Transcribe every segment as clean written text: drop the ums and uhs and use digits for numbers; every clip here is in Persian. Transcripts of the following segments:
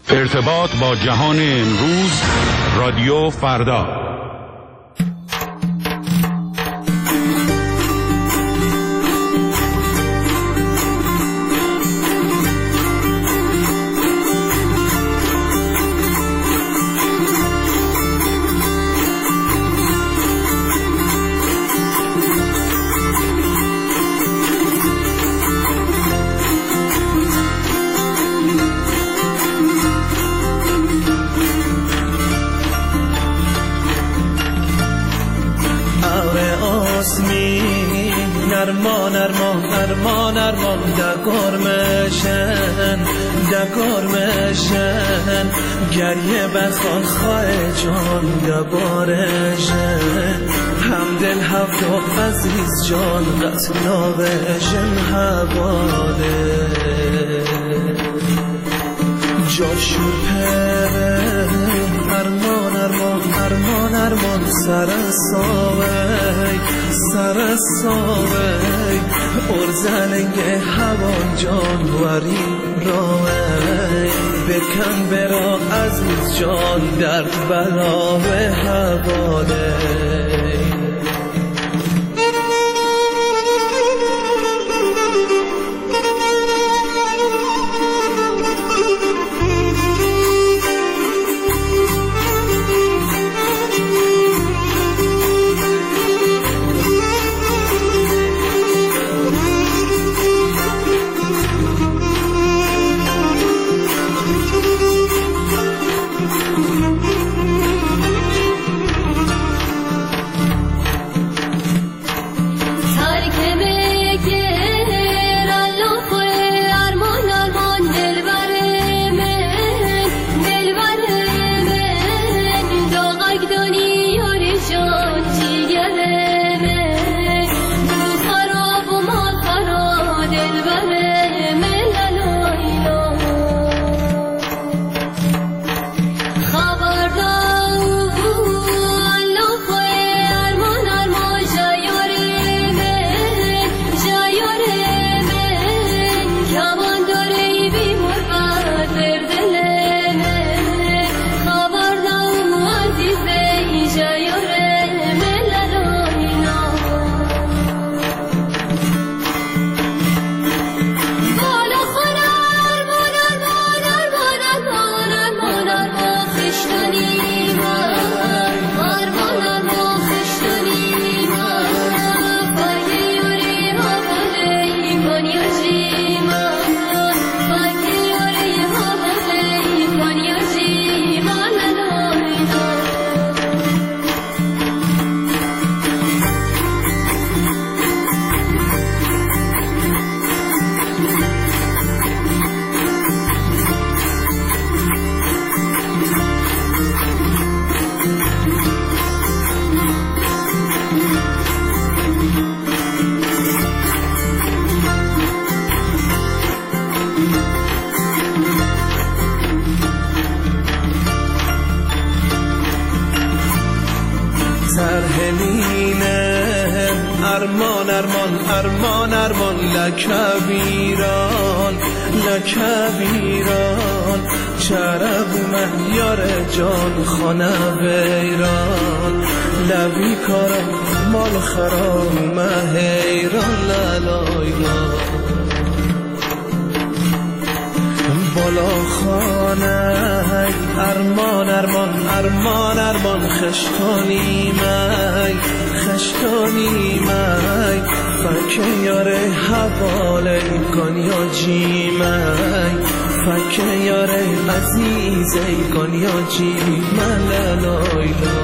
ارتباط با جهان امروز، رادیو فردا. ارمان دگار مشن گریه بخوان خواه جان دبارشن همدل هفته عزیز جان قتلا بشن حواله جاشور پره ارمان سر ارزنگه هوان جانوری راه بکن برا عزیز جان درد بلا به حواله ارمان لکبیران چرب مهیار جان خانه ویران لبی کارم مال خرام مهیران لالایلا بالا خانه ارمان خشتانی می فکر یاره حواله گانیا جی می فکر یاره عزیزه گانیا جی من لالایلا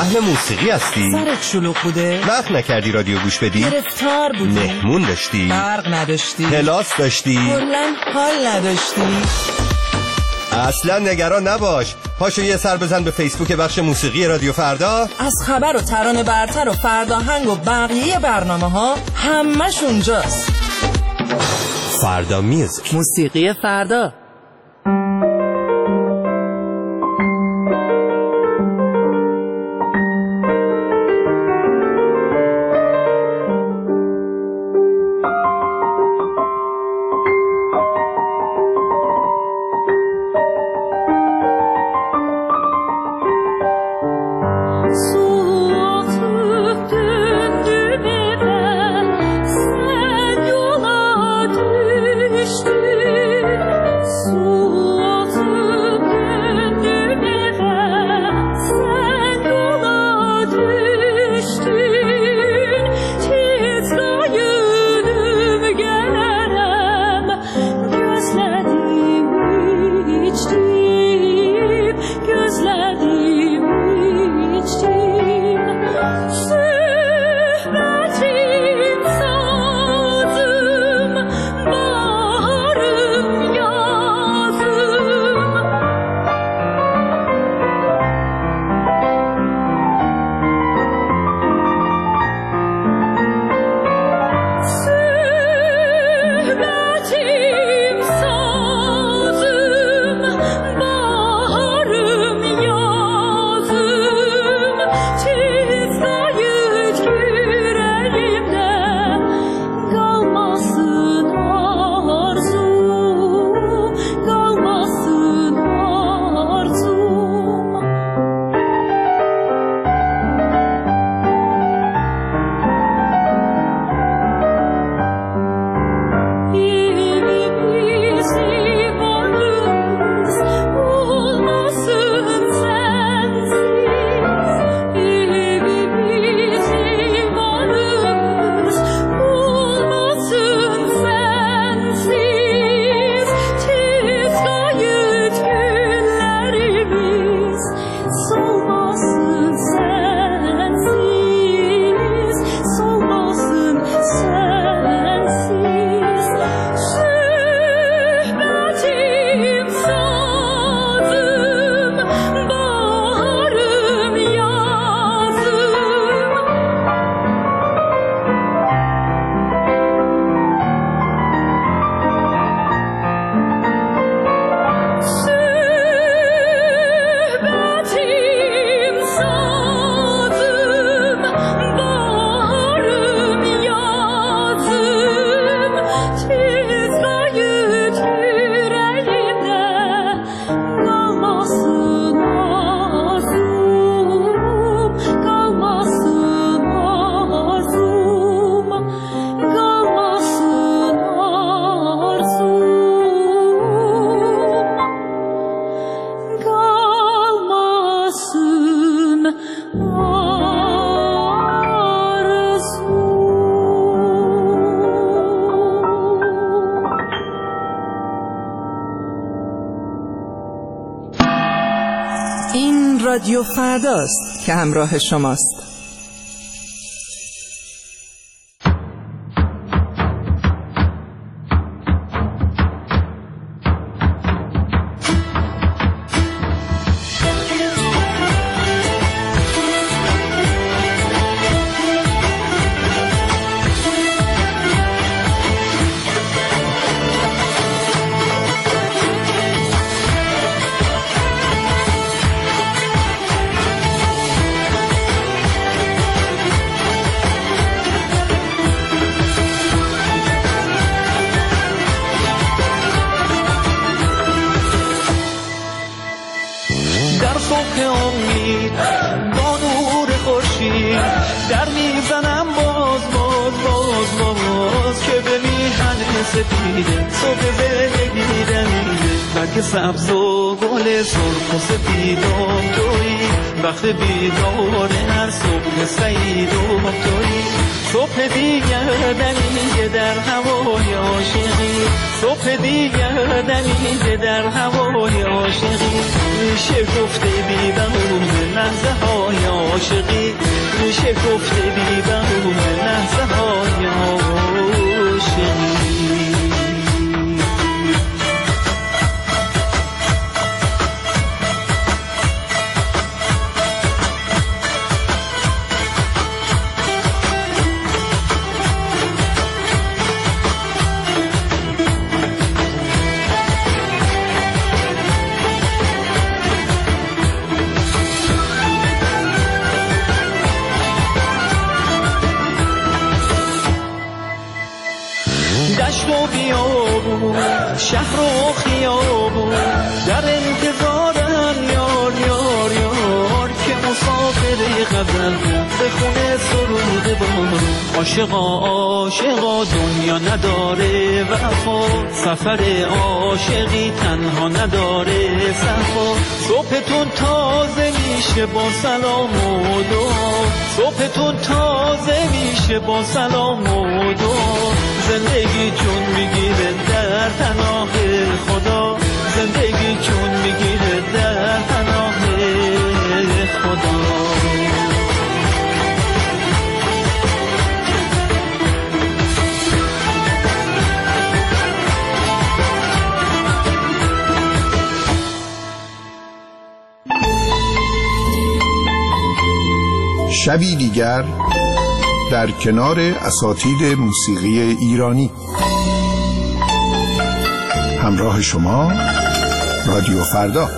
اهل موسیقی هستی؟ سرت شلوغ بوده؟ وقت نکردی رادیو گوش بدی؟ گرفتار بودی؟ مهمون داشتی؟ برق نداشتی؟ کلاس داشتی؟ کلاً حال نداشتی؟ اصلا نگران نباش. پاشو یه سر بزن به فیسبوک بخش موسیقی رادیو فردا. از خبر و ترانه برتر و فرداهنگ و بقیه برنامه ها همش اونجاست. فردا میوزیک، موسیقی فردا. رادیو فرداست که همراه شماست. برگ سبز و گل سرخ و سفیدم تویی، وقت بیدار هر صبح سعید و تویی، صبح دیگر دمیده در هوای عاشقی، صبح دیگر دمیده در هوای عاشقی، میشه گفته بی بهونه لحظه های عاشقی، میشه گفته بی بهونه لحظه های عاشقی. دشت و بیابون شهر و خیابون در انتظارن یار یار یار که مسافر غزل به خونه سرود بارون. عاشقا عاشقا دنیا نداره وفا، سفر عاشقی تنها نداره صفا، صبحتون تازه میشه با سلام و دعا، صبحتون تازه میشه با سلام و دعا، زندگی چون میگیره در پناه خدا، زندگی چون میگیره در پناه خدا. شبی دیگر در کنار اساتید موسیقی ایرانی. همراه شما رادیو فردا.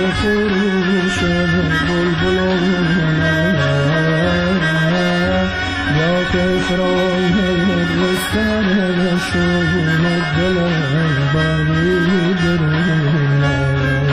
خروش بلبلان یا کسرای رستن شون دلم باری درونه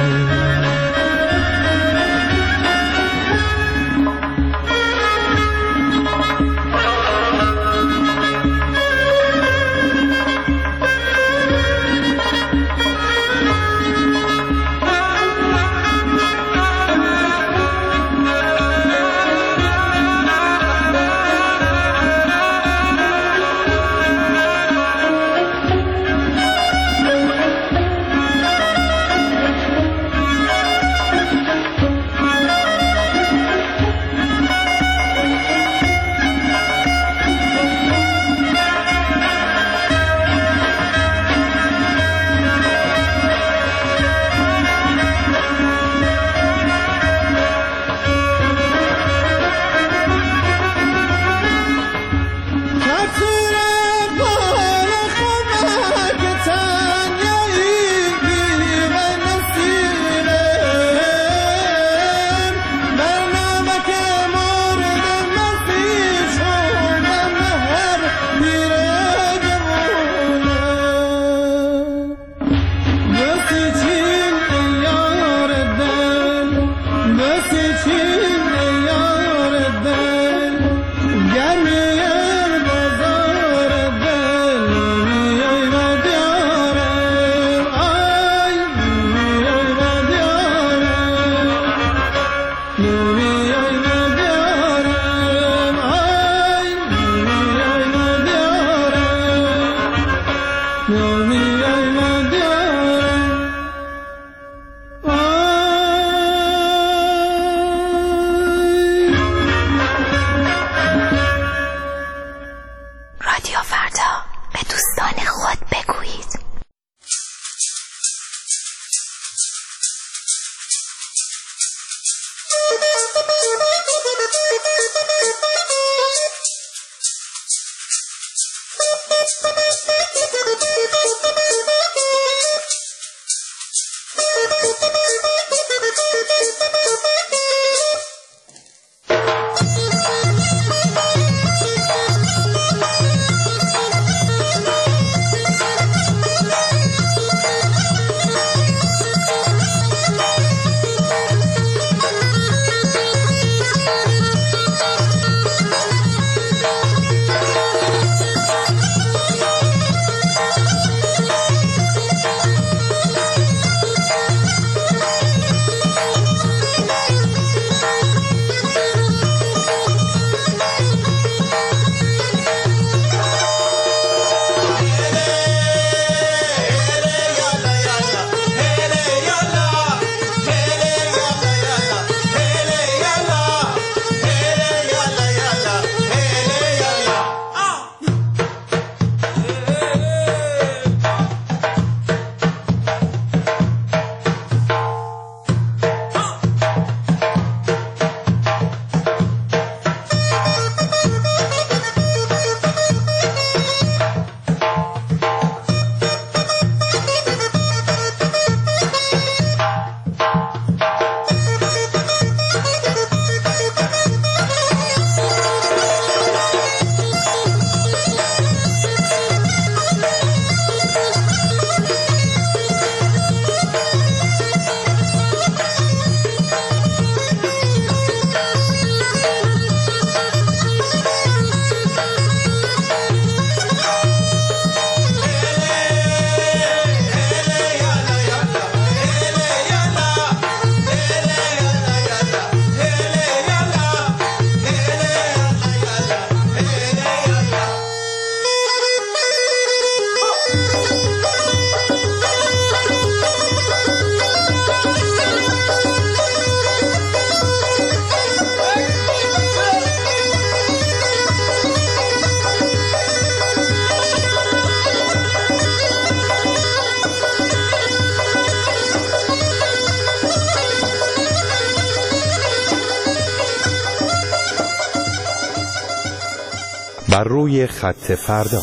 بر روی خط فردا.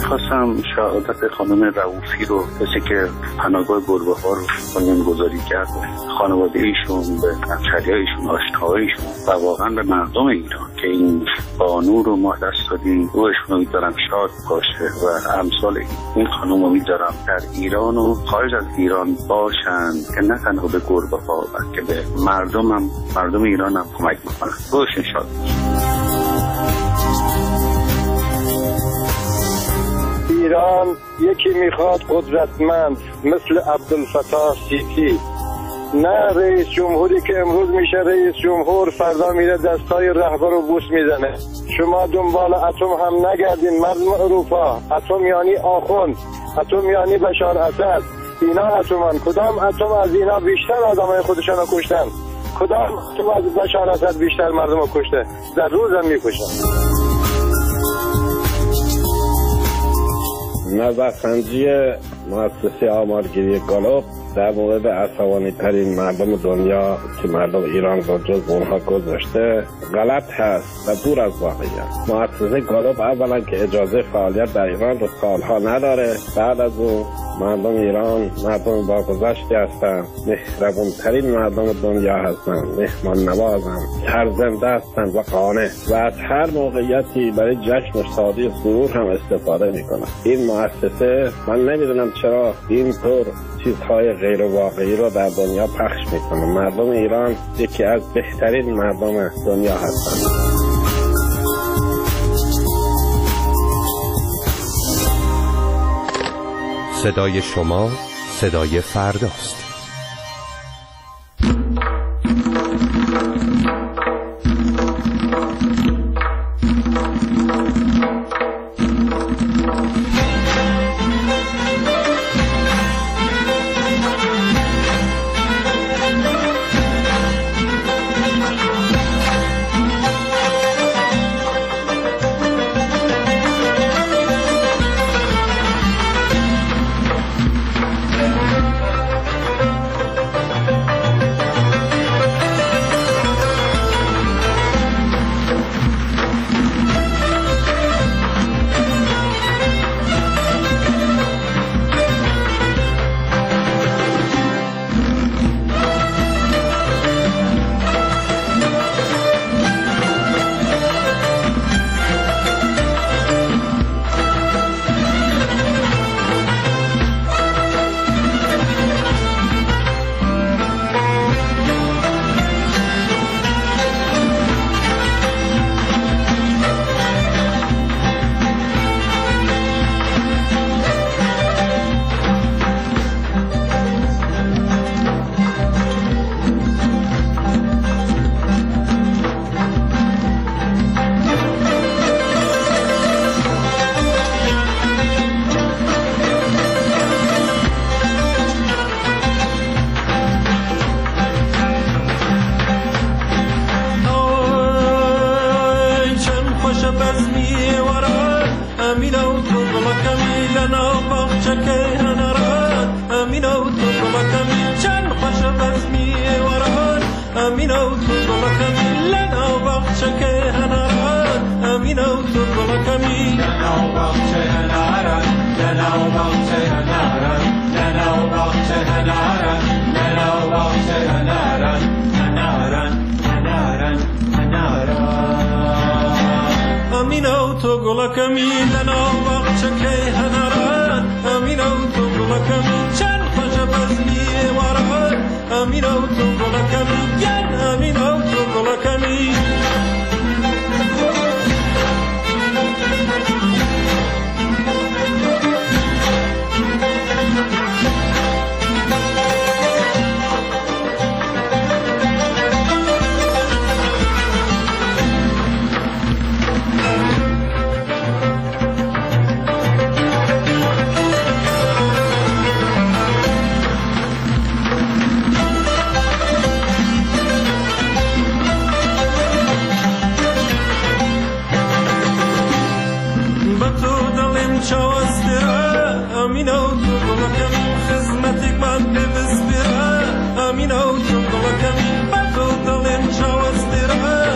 میخواستم شهادت خانم رؤوفی رو، کسی که پناهگاه گربه ها رو بنیانگذاری کرد، خانواده ایشون، به همسری ایشون، آشناهایشون و واقعا به مردم ایران که این بانو رو ما دست دادیم، روحشون امیدوارم شاد باشه و امثال این خانم امیدوارم در ایران و خارج از ایران باشن که نه تنها به گربه ها بلکه به مردم ایران هم کمک بکنن. روحشون شاد باشه. ایران یکی میخواد قدرتمند مثل عبدالفتاح سیسی، نه رئیس جمهوری که امروز میشه رئیس جمهور فردا میره دستای رهبر رو بوس میزنه. شما دنبال اتم هم نگردین مردم اروپا. اتم یعنی آخوند، اتم یعنی بشار اسد. اینا اتمان. کدام اتم از اینا بیشتر آدمای خودشان رو کشتن؟ کدام اتم از بشار اسد بیشتر مردم رو کشته؟ در روز هم میکشن. نظرسنجی مؤسسه آمارگیری گالوپ در مورد عصبانی ترین مردم دنیا که مردم ایران رو جز اونها گذاشته غلط هست و دور از واقعیت. مؤسسه گالوپ اولا که اجازه فعالیت در ایران رو سالها نداره، بعد از اون مردم ایران مردم با گذشتی هستن، مهربون ترین مردم دنیا هستن، مهمان نوازن، سرزنده هستن و قانع و از هر موقعیتی برای جشن و شادی و سرور هم استفاده میکنن. این مؤسسه من نمیدونم چرا اینطور چیزهای غیر واقعی رو در دنیا پخش میکنه. مردم ایران یکی از بهترین مردم دنیا هستن. صدای شما صدای فرداست.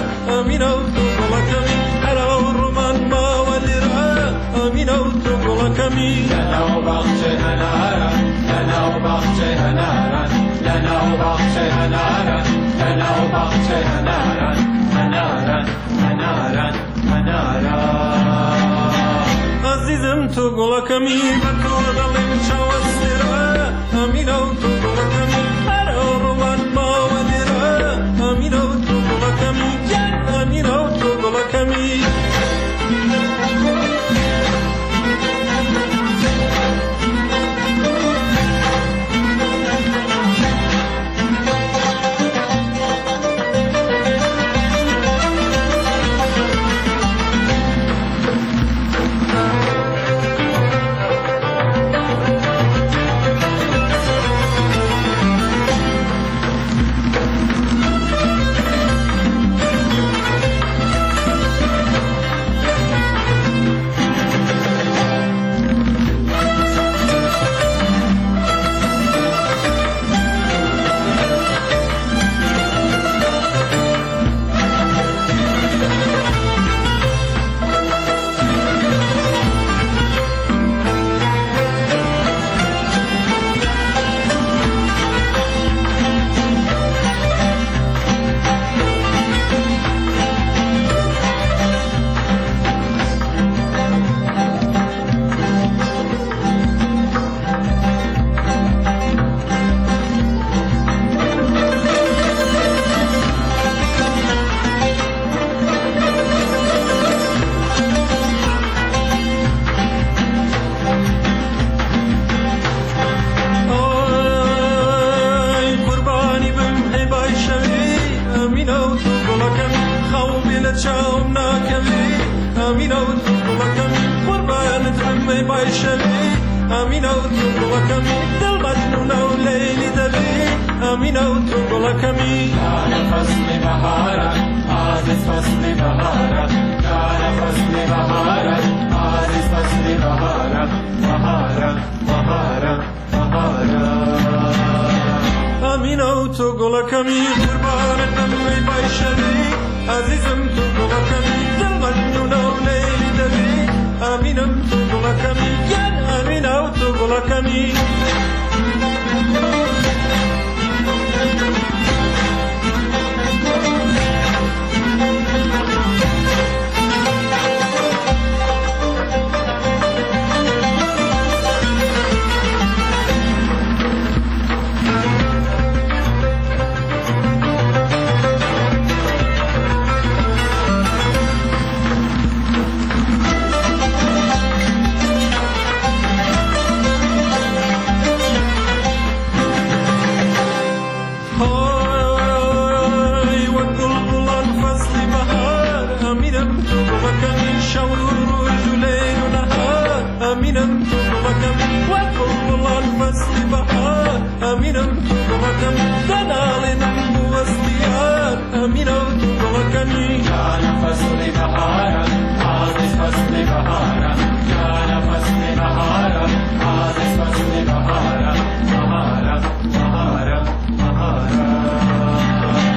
Amino to عزیزم تو گلکمی و تو دلم چاوستره امینو تو گلکمی هر روان با ودره امینو تو گلکمی جان امینو تو گلکمی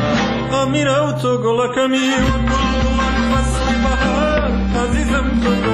امینو تو گلکمی و گل فصل بهار عزیزم تو